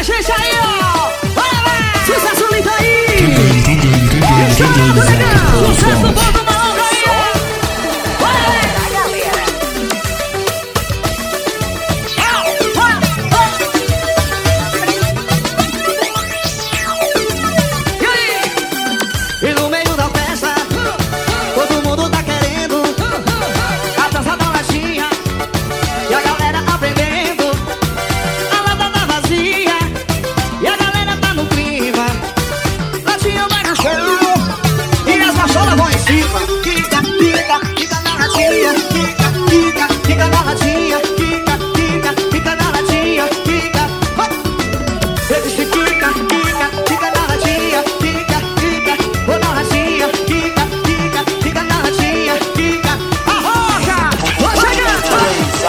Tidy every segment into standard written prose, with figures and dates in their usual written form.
gente aí, ó. Bora lá. Sucesso lindo aí. Estourado legal. Sucesso bom do malandro aí, ó. Bora lá, galera. E aí? E no meio da festa, todo mundo tá querendo a dança da latinha. E a galera aprendendo, a lata tá vazia e a galera tá no clima. Latinha vai no chão e as macholas vão em cima. Fica, fica, fica na latinha. Fica, fica, fica na latinha. Fica, fica, fica na latinha. Fica, eles fica, fica, fica na latinha. Fica, fica, vou na latinha. Fica, fica, fica na latinha. Fica, arrocha, vou chegando.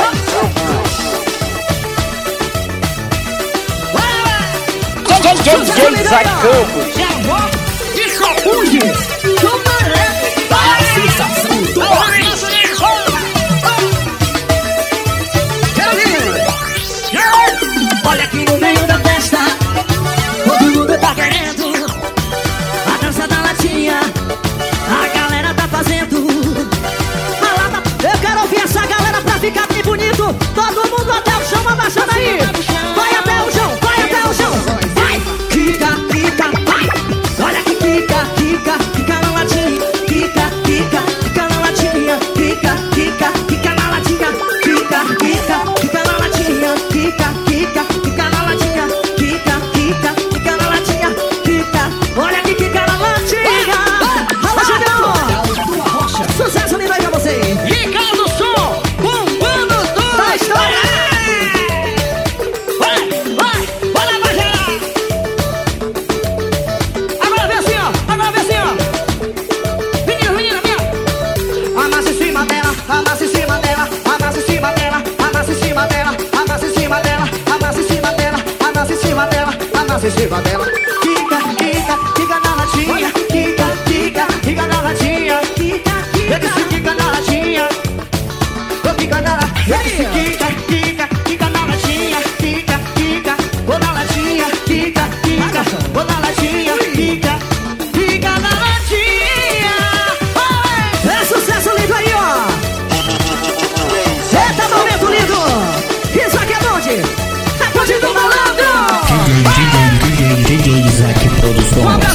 DJ Zé Campos. E a voz de Sofuge do Moleque. A sensação do olha aqui no meio da festa, todo mundo tá querendo a dança da latinha. A galera tá fazendo a lata. Eu quero ouvir essa galera pra ficar bem bonito. Todo mundo até o chão, abaixando aí. Vai até o chão, vai até o chão. Vai, fica, fica, vai. Olha que fica, fica, fica na latinha. Fica, fica, fica na latinha. Fica, fica, fica na latinha. Fica, fica, fica na latinha. Fica, fica, fica na latinha. Fica, fica, fica na latinha. Fica, olha que fica na latinha. Fala, Julião. Sucesso lindo aí pra você. Ricardo Som, bombando tudo. Tá estourado. Vai, vai, bora pra gerar. Agora vem assim, ó. Agora vem assim, ó. Menina, menina, menina. Amassa em cima dela, amassa em cima dela, amassa em cima dela, amassa em cima dela, amassa em cima dela, amassa em cima dela, amassa em cima dela, amassa em cima dela. Fica, fica, fica na latinha. Fica, fica, fica na latinha. Fica, fica, fica na latinha. Fica na latinha. Fica, fica, fica na latinha. Fica, fica, vou na latinha. Fica, fica, vou na latinha. Fica, fica na latinha. É sucesso lindo aí, ó. Eita, momento lindo. Isso aqui é onde? É onde do malandro. DJ Zac Produção.